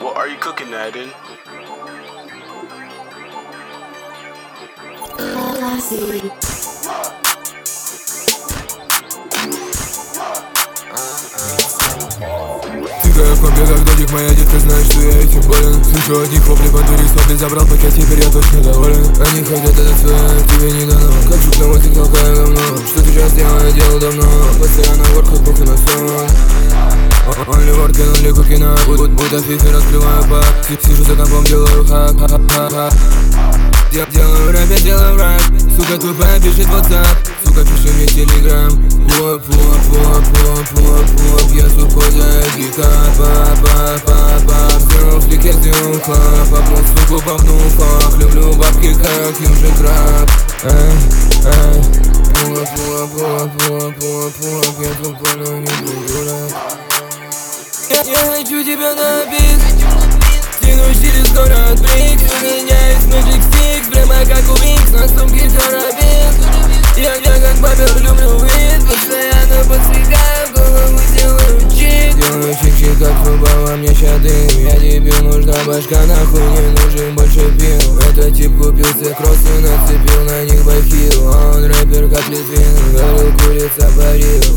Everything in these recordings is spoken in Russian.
What are you cooking there, then? Тикаю в компе, как додик, моя детка знает, что я этим болен. Слышу от них вопли бандуристов, ты забрал пакет, теперь я точно доволен. Они хотят это свое, тебе не дано. Как жук на мотик, толкаю говно. Что сейчас делаю, делал давно. Постоянно в ворках, похуй на сон. Only working, only cooking up. Будто фифи раскрываю пак. Сижу за компом, делаю хак. Делаю рэп, я делаю рэп. Сука тупая пишет WhatsApp. Сука, пиши мне телеграм. Пуап, я сухой за гитар. Сделал фликер, сделал хлап. Попнул суку, попнул фак. Люблю бабки, как южный краб. Пуап, я тупой, но не буду рэп. Я хочу тебя на бит. Тянусь через город Брикс. У меня есть Magic Sticks. Прямо как у Викс, на сумке карабин. Я как бабер, люблю вид. Постоянно подсвигаю, голову делаю чик. Делаю чик-чик, как футбол, мне ща дым. Я дебил, нужна башка, нахуй не нужен больше пил. Этот тип купил все кроссы, нацепил на них бахил. Он рэпер, как Литвин, говорил, курица парил.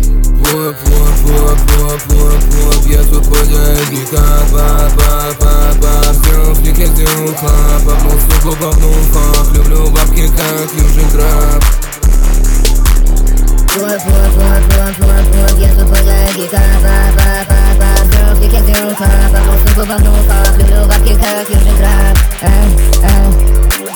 Пуап, я тупой за гитар. Сделал фликер, сделал хлап. Попнул суку, попнул фак. Люблю бабки, как южный краб. Пуап, я тупой за гитар. Сделал фликер, сделал хлап. Попнул суку, попнул фак. Люблю бабки, как южный краб.